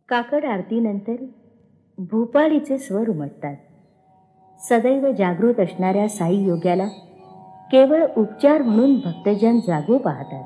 काकड आरतीनंतर भूपाळीचे स्वर उमटतात. सदैव जागृत असणाऱ्या साई योग्याला केवळ उपचार म्हणून भक्तजन जागू पाहतात.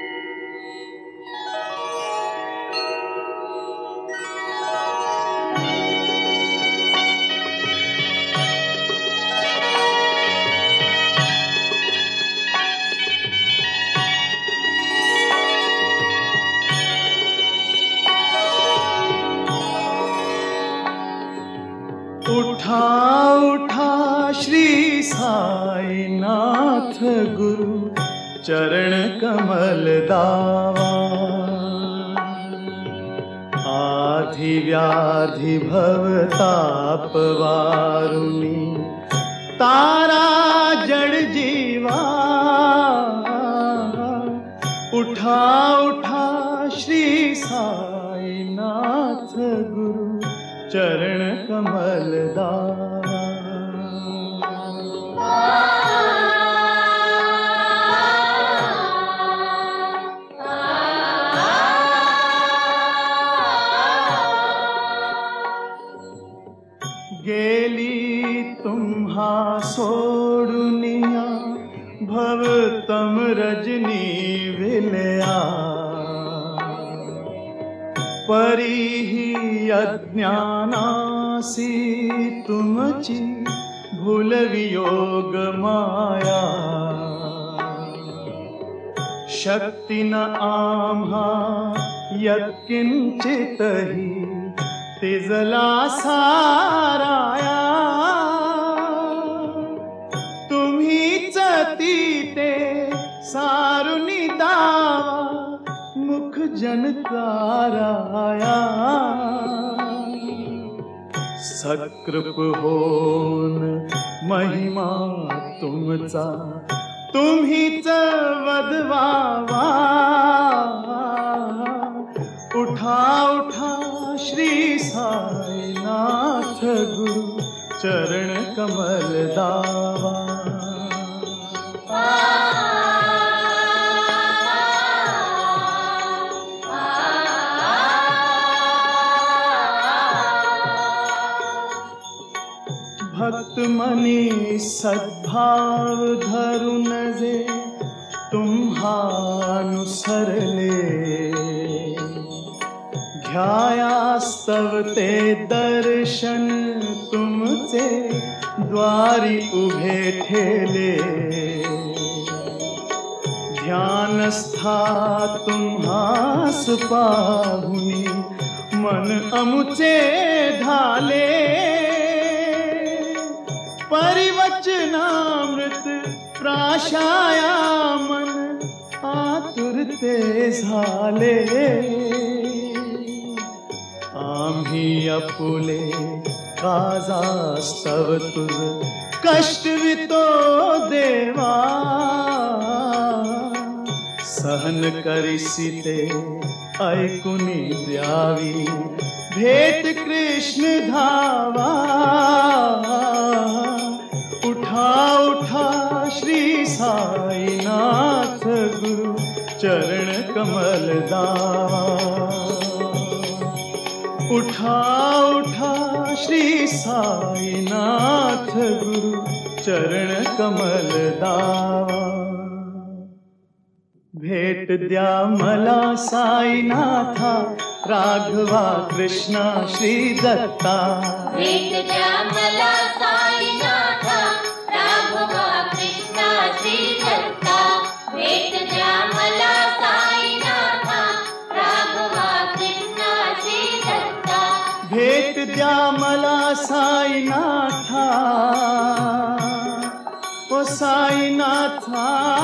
उठा उठा श्री साईनाथ गुरु चरण कमल दावा. आधि व्याधि भवताप वारुणी तारा जड़ जीवा. उठा उठा श्री साईनाथ गुरु चरण कमल दावा. गेली तुम्हा सोडुनिया भवतम रजनी विलया. परीही अज्ञानासी तुमची भूलवियोग माया. शक्ती न आम्हा यत्किंचितही तिजला साराया. तुम्हीच तीते सारुनी दावा मुख जनकाराया. सकृप होन महिमा तुमचा तुम्हीच वदवावा. उठा उठा श्री साईनाथ गुरु चरण कमल दावा. भक्त मनी सद्भाव धरुन जे तुम्हानुसरले. घ्यायास्तव ते दर्शन तुमचे द्वारी उभे ठेले. ध्यानस्था तुम्हास पाहुनी मन अमुचे धाले. परिवचनामृत प्राशाया मन आतुरते झाले. आम्ही अपुले काजास्तव तुझ कष्टवितो देवा. सहन करिसिते ऐकुनी द्यावी भेट कृष्ण धावा. उठा उठा श्री साईनाथ गुरु चरण कमल दावा. उठा उठा श्री साईनाथ गुरु चरण कमल दावा. भेट द्या मला साईनाथा राघवा कृष्णा श्री दत्ता. भेट द्या मला साईनाथा राघवा कृष्णा श्री दत्ता. भेट द्या मला साईनाथा राघवा कृष्णा श्री दत्ता. भेट द्या मला साईनाथा ओ साईनाथा.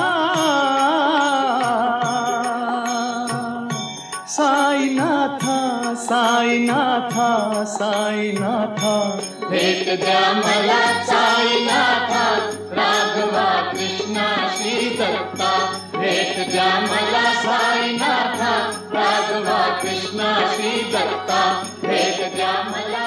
साईनाथा साईनाथा साईनाथा. भेट द्या मला साईनाथा राघवा कृष्णा श्री दत्ता. भेट द्या मला साईनाथा राघवा कृष्णा श्री दत्ता. भेट द्या मला